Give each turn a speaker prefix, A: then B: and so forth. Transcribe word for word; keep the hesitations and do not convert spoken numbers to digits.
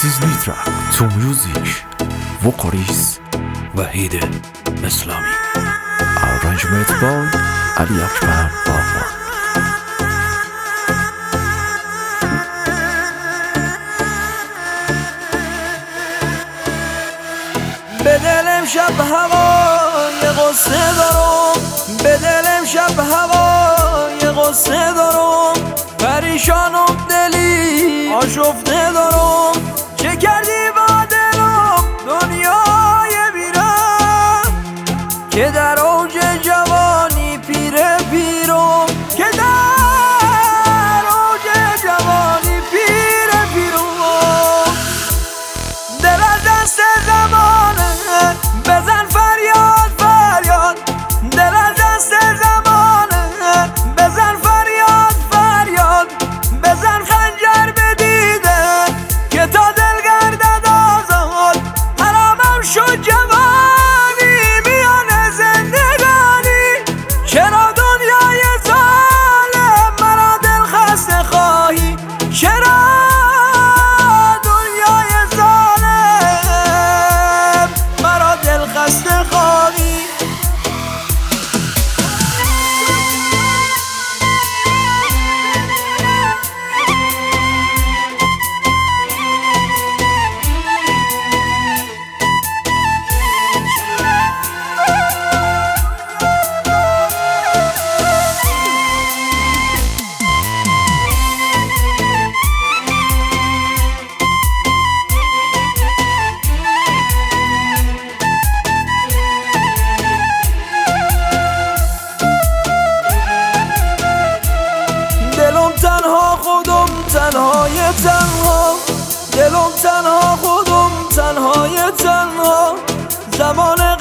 A: is new track to music vocalist وحید اسلامی arrangement by علی اکبر بابا.
B: به دلم شب هوای قصه دارم، به دلم شب هوای قصه دارم، پریشانم دلی آشفته دارم. چه کردی با دلم دنیای بیرم که در اوج جوانی پیره پیرم، که در اوج جوانی پیره پیرم. دل از دست زمانه بزن فریاد فریاد، دل از دست زمانه بزن فریاد فریاد، بزن خنجر به دیده که تا دل گردد آزاد. حرامم شد جوانی میان زندگانی، چرا دنیای ظالم مرا دل خسته خواهی، چرا دنیای ظالم مرا دل خسته خواهی. دلم تنها خودم تنهای تنها، دلم تنها خودم تنهای تنها. زمان